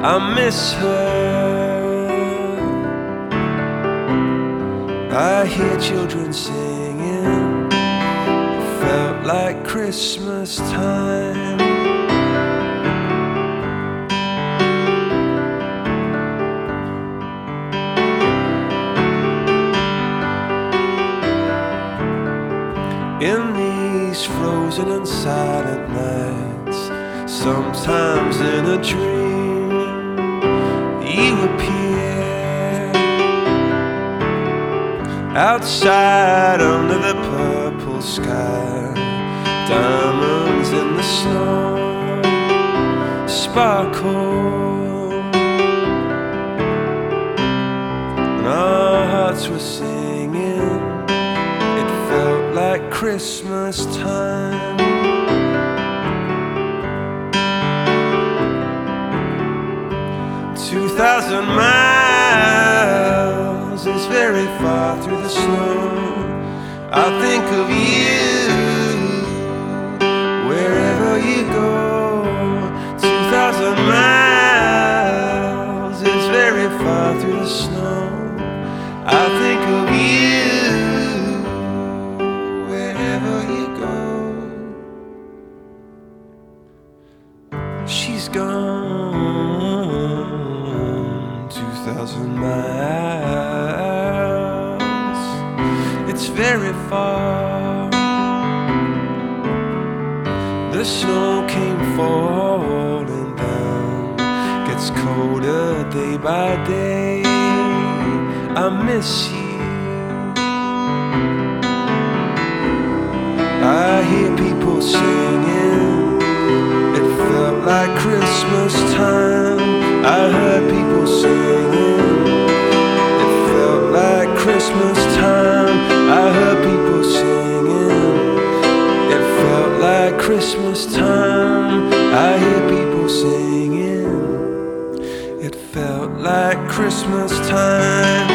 I miss her. I hear children singing. It felt like Christmas time. In these frozen and silent nights, sometimes in a dream, you appear outside under the purple sky. Diamonds in the snow sparkle, and our hearts were singing. It felt like Christmas time. 2,000 miles is very far through the snow. I think of you wherever you go. 2,000 miles is very far through the snow. I think of you wherever you go. She's gone 2,000 miles. It's very far. The snow came falling down, gets colder day by day. I miss you. I hear people singing. It felt like Christmas time. I heard people singing. It felt like Christmas time. I heard people singing. It felt like Christmas time. I hear people singing. It felt like Christmas time.